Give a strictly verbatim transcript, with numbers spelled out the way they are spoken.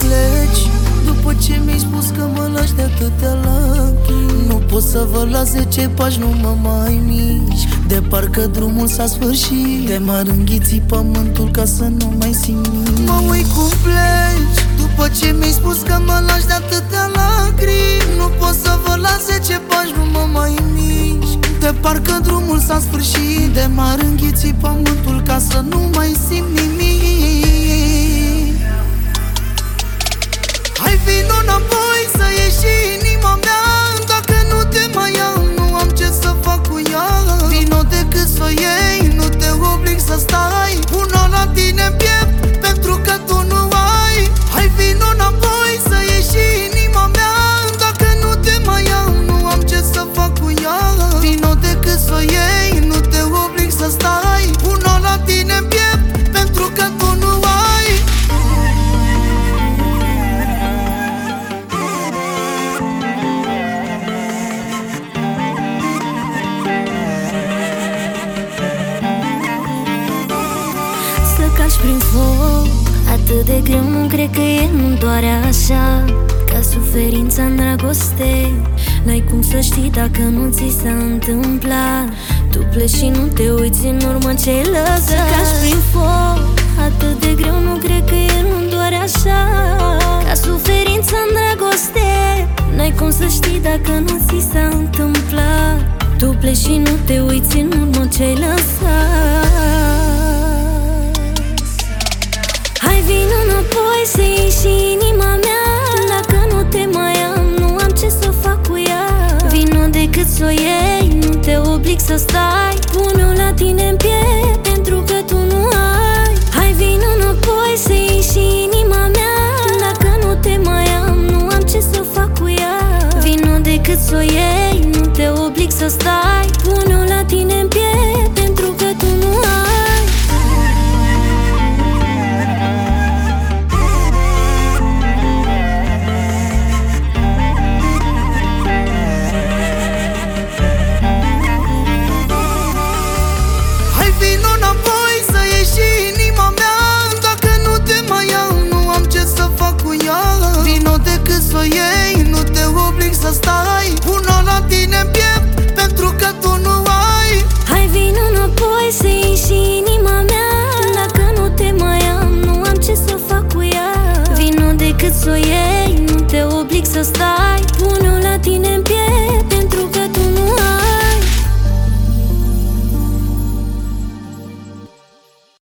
pleci după ce mi-ai spus că mă lași de atâtea lacrimi. Nu pot să vă las zece pași, nu mă mai mici, de parcă drumul s-a sfârșit. De m-ar înghiți pământul ca să nu mai simt nimic. Mă uit cum pleci după ce mi-ai spus că mă lași de atâtea lacrimi. Nu pot să vă las zece pași, nu mă mai mici, de parcă drumul s-a sfârșit. De m-ar înghiți pământul ca să nu mai simt nimic. Hai vino înapoi să ieși inima mea. Dacă nu te mai am, nu am ce să fac cu ea. Vino decât să o iei, nu te oblig să stai. Pun-o la tine în piept, pentru că tu nu ai. Hai vino înapoi să ieși inima mea. Dacă nu te mai am, nu am ce să fac cu ea. Vino decât să o iei, nu te oblig să stai. Pun-o la tine în piept, pentru că tu nu ai. Cași prin foc, atât de greu, nu cred că e, nu doare așa. Ca suferința în dragoste, n-ai cum să știi dacă nu ți s-a întâmplat. Tu pleci și nu te uiți în urmă ce-ai lăsat. Să cași prin foc, atât de greu, nu cred că e, nu doare așa. Ca suferința în dragoste, n-ai cum să știi dacă nu ți s-a întâmplat. Tu pleci și nu te uiți în urmă ce-ai lăsat. Hai vino înapoi să ieși inima mea. Dacă nu te mai am, nu am ce să fac cu ea. Vino decât să o iei, nu te oblig să stai. Pune-o la tine în piept, pentru că tu nu ai. Hai vino înapoi să ieși inima mea. Dacă nu te mai am, nu am ce să fac cu ea. Vino decât să o iei, nu te oblig să stai. Pune-o la tine în piept, pentru că tu nu ai. Vino înapoi să ieși inima mea. Dacă nu te mai am, nu am ce să fac cu ea. Vino decât să o iei, nu te oblig să stai. Pun-o la tine în piept, pentru că tu nu ai. Hai vino înapoi să ieși inima mea. Dacă nu te mai am, nu am ce să fac cu ea. Vino decât să o iei, nu te oblig să stai.